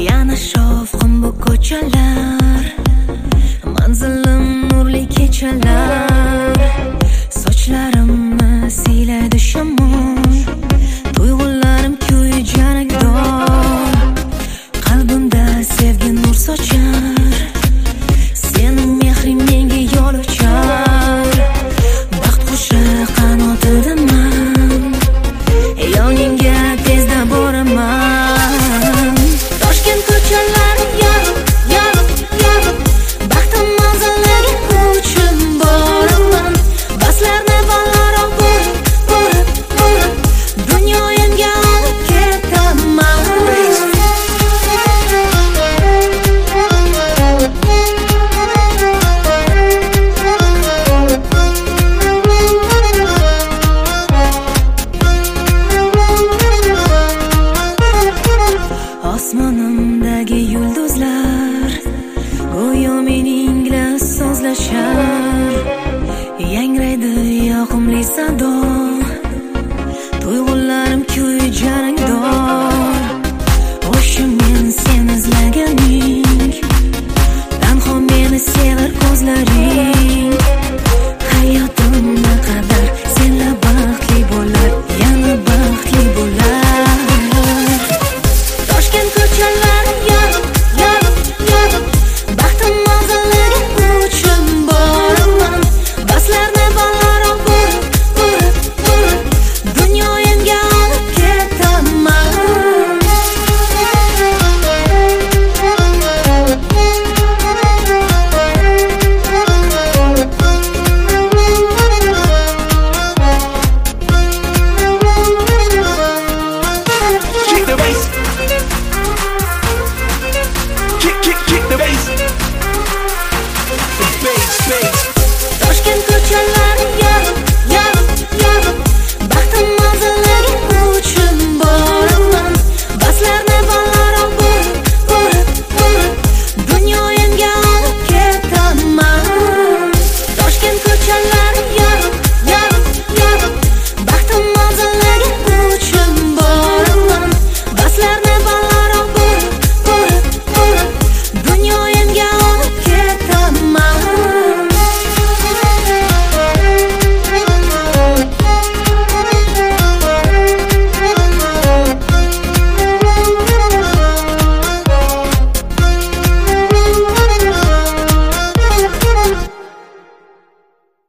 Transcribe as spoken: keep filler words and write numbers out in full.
Yana shovqin bu ko'chalar, manzilim nurli kechalar. Sochlarimni siylaydi shamol, tuyg'ularim kuyi janakdor. Qalbimda sevgi nur sochar, sening mehring menga yo'l ochar. Baxt qushi qanotidaman, yoningga tezda boraman. Toshkent ko'chalari yorug', yorug', yorug', baxtim manziliga uchib boraman. Baslarni balandroq ko'rib, ko'rib, ko'rib, dunyoyimga olib ketaman. Osmonimdagi yulduzlar go'yo mening bilan so'zlashar. Yangraydi yoqimli sado,